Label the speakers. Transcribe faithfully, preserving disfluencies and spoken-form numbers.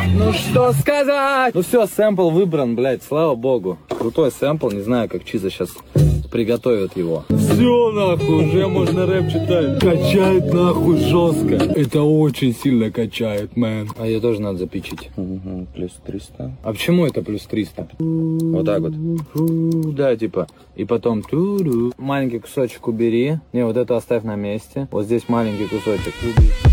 Speaker 1: Ну что сказать? Ну все, сэмпл выбран, блядь, слава богу. Крутой сэмпл, не знаю, как Чиза сейчас приготовит его. Все, нахуй, уже можно рэп читать. Качает нахуй жестко. Это очень сильно качает, мэн. А ее тоже надо запичить.
Speaker 2: Угу, плюс триста.
Speaker 1: А почему это плюс триста?
Speaker 2: Вот так вот.
Speaker 1: Да, типа. И потом ту-ду. Маленький кусочек убери. Не, вот это оставь на месте. Вот здесь маленький кусочек.